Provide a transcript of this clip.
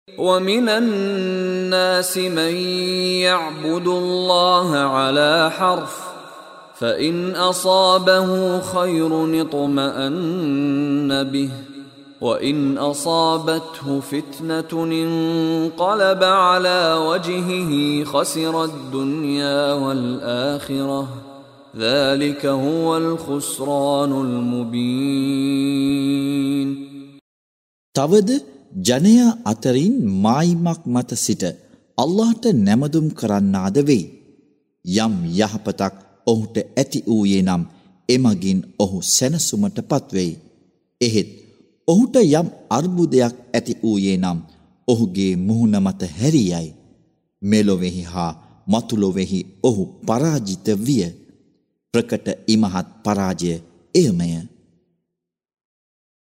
ومن الناس من يعبد الله على حرف فإن أصابه خير اطمأن به وإن أصابته فتنة انقلب على وجهه خسر الدنيا والآخرة ذلك هو الخسران المبين. තවද ජනයා අතරින් මායිමක් මත සිට අල්ලාහට නැමදුම් කරන්නාද වෙයි. යම් යහපතක් ඔහුට ඇති වූයේ නම් එමගින් ඔහු සැනසුමට පත්වෙයි. එහෙත් ඔහුට යම් අර්බුදයක් ඇති වූයේ නම් ඔහුගේ මුහුණ මත හැරියයි. මෙලොවෙහි හා මතුලොවෙහි ඔහු පරාජිත විය. ප්‍රකට ඉමහත් පරාජය එයමය.